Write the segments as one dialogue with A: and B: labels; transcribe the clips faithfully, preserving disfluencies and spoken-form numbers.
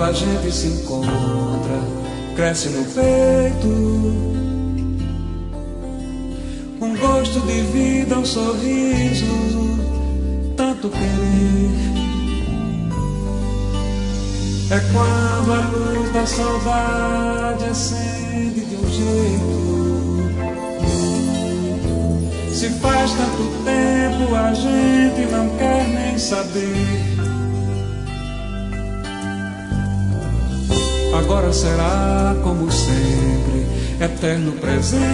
A: quando a gente se encontra, cresce no peito um gosto de vida, um sorriso, tanto querer. É quando a luz da saudade acende de um jeito. Se faz tanto tempo, a gente não quer nem saber. Agora será como sempre, eterno presente.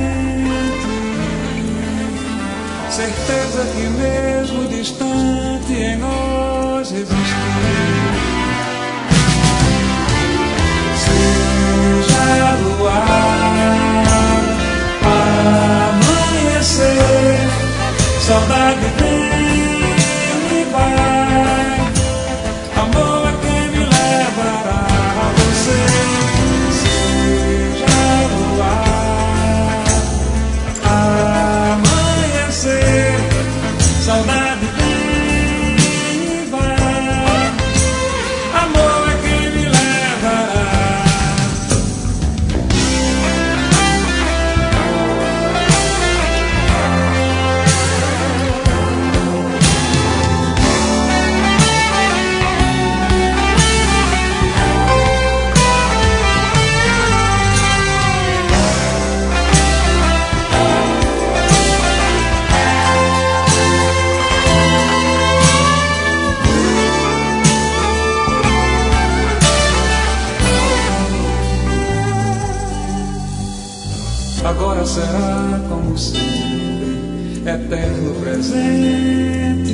A: Certeza que mesmo distante em nós existir. Seja luar, amanhecer, saudade vem e vai, amor é quem me levará a você. Seja luar, amanhecer, saudade vem e vai, amor é quem me levará. Agora será como sempre, eterno presente.